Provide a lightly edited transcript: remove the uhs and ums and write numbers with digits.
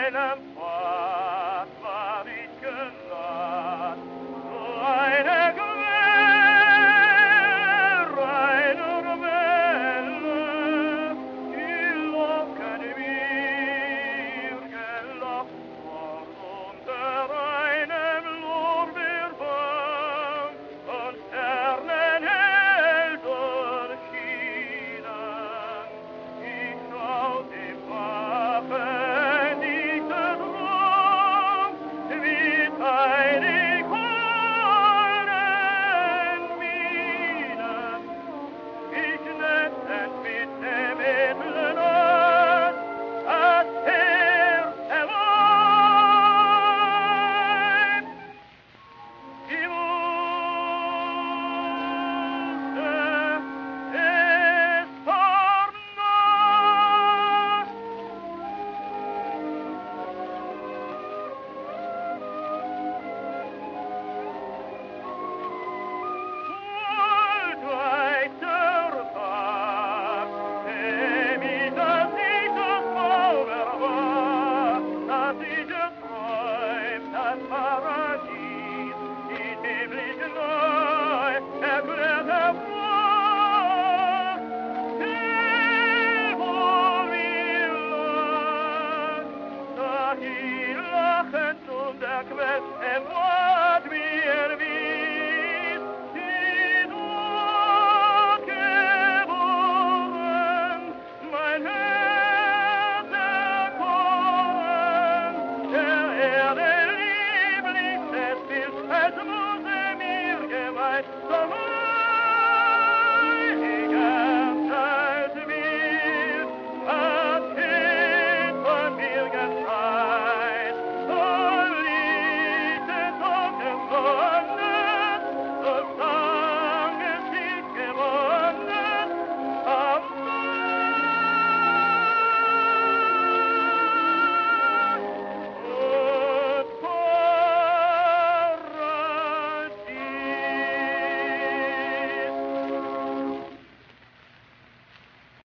einem Pfad war ich genaht, so eine Quelle reiner Welle, die locken mir gelockt war unter einem Lorbeerbaum und Sternenhell durchschienen. Ich schau dem Waffen diese Drum, wie teilig holen Minen. Ich netzend mit dem edlen Ort, das Herz erweib. Die Wunde ist vernaht. Wohl weiter Tag, dem ich das nicht das Zauber war, dass ich geträumt, das Paradies, die himmlische Neu, erklärt hervor. Still, wo wir lagen, da hier lachend und erquetscht empor.